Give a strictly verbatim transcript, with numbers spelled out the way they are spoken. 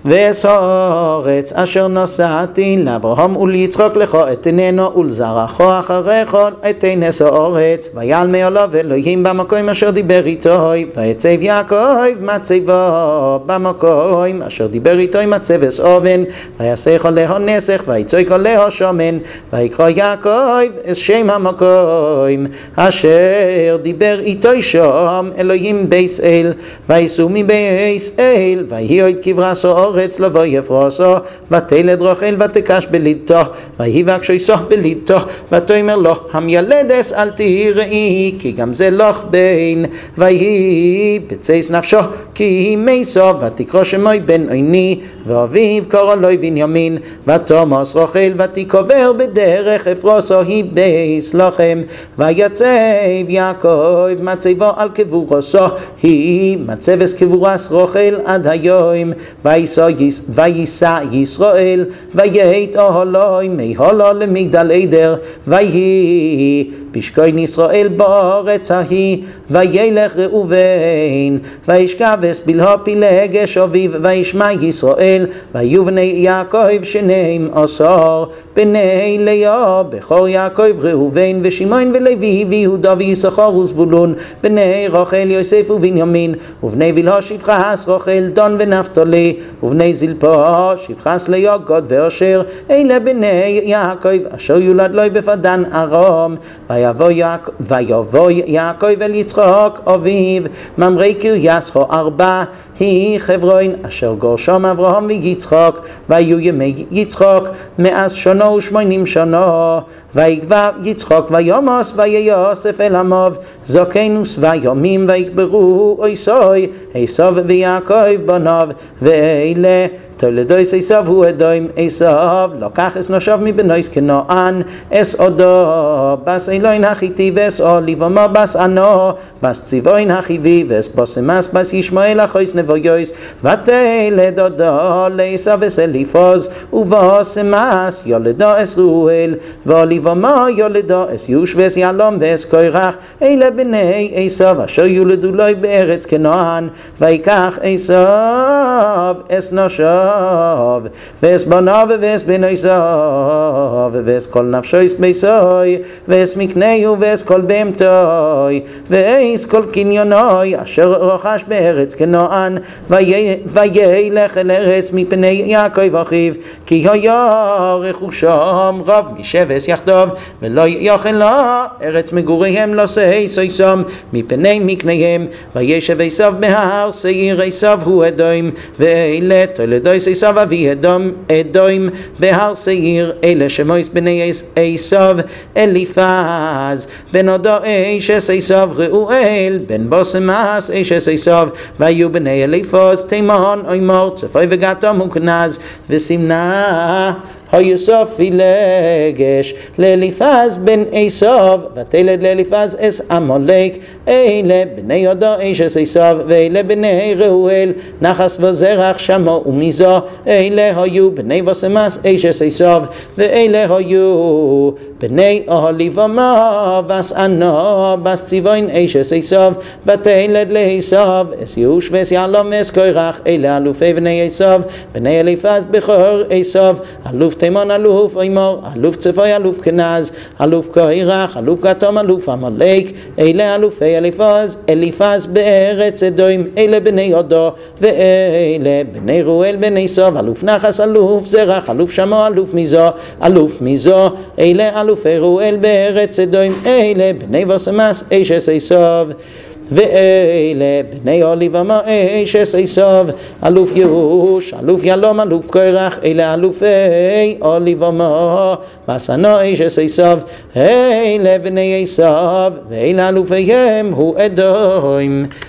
ואס הארץ אשר נשאתי לאברהם וליצחק לך אתננה ולזרעך אחריך אתנס הארץ ויעלמה עליו אלוהים במקום אשר דיבר איתו ויצב יעקב מצבו במקום אשר דיבר איתו מצבס אבן ויסך עליה נסך ויצוק עליה שמן ויקרא יעקב את שם המקום אשר דיבר איתו שם אלוהים בייס אל וייסעו מבייס אל ויהי עוד כברס הארץ לבוא יפרסו ותלד רחל ותקש בלידתו ויבקש יסוך בלידתו ותאמר לו המילדס אל תראי כי גם זה לך בן ויהי בצייס נפשו כי היא מייסו ותקרא שמוי בן עיני ואביו קרא לו בנימין ותומס רחל ותקבר בדרך אפרסו היא בייס לחם ויצב יעקב מצבו על קבורסו היא מצבס קבורס רחל עד היום וייסע ישראל ויהית אוהלוי מהולו למגדל עדר ויהי בשכון ישראל בארץ ההיא וילך ראובן וישכבס בלהה פילגש אביו וישמע ישראל ויהיו בני יעקב שנים עשר בני לאה בכור יעקב ראובן ושמעון ולוי ויהודה ויששכר וזבולון בני רחל יוסף ובנימין ובני בלהה שבחס רחל דן ונפתלי ובני זלפה שבחס לאה גד ואשר אלה בני יעקב אשר יולד לו בפדן ארם ויבוא יעקב ויבוא יעקב אל יצחק אביו ממרי קרייס הארבע היא חברון אשר גורשם אברהם ויצחק ויהיו ימי יצחק מאז שנה ושמונים שנה ויקבע יצחק ויומוס ויוסף אל עמיו זקן ושבע ימים ויקברו עשו עשו ויעקב בניו ואלה תולדות עשיו הוא אדום עשיו לקח את נשיו מבני כנען אס עודו בס אלוהים החיתי ואס אליבמה בס ענו בס ציבוין החיבי ואס בוסמס בס ישמעאל אחויס נבויוס ותלד עודו לעשיו אס אליפוז ובוסמס יולדו אס ראואל ואליבמה יולדו אס יוש ואס יעלום ואס קורח אלה בני עשיו אשר יולדו לו בארץ כנען ויקח עשיו אס נשיו ואס בניו ואס בני עשיו ואס כל נפשו אס ביסוי ואס מקנהו ואס כל בהמתוי ואס כל קניונוי אשר רכש בארץ כנען וילך אל ארץ מפני יעקב אחיו כי היה רכושם רב משבס יחדיו ולא יאכל לה ארץ מגוריהם לא ששם מפני מקניהם וישב עשיו בהר שעיר עשיו הוא אדום ואלה תולדות עשיו אבי אדום אדום בהר שעיר אלה שמות בני עשיו אליפז בן עודו אשס עשיו ראואל בן בוסמס אשס עשיו והיו בני אליפז תימן אימור צפוי וגתם וכנז ושמנה היוסף פילגש לאליפז בן עשיו ותלד לאליפז אס עמלק אלה בני עודו אשס עשיו ואלה בני ראואל נחס וזרח שמו ומיזו אלה היו בני בוסמס אשס עשיו ואלה היו בני אהליבמה בס ענו בס ציבוין אשס עשיו ותלד לעשיו אס יוש ואס יעלום ואס קורח אלה אלופי בני עשיו בני אליפז בכור עשיו אלוף תימן אלוף אימור אלוף צפוי אלוף כנז אלוף קורח אלוף גתם אלוף עמלק אלה אלופי אליפז אליפז בארץ אדום אלה בני עודו ואלה בני ראואל בני עשיו אלוף נחס אלוף זרח אלוף שמו אלוף מיזו אלוף מיזו אלה אלופי ראואל בארץ אדום אלה בני בוסמס אשס עשיו ואלה בני אליבמה אשס עשיו אלוף יהוש אלוף ילום אלוף קורח אלה אלופי אליבמה בס ענו אשס עשיו אלה בני עשיו ואלה אלופיהם הוא אדום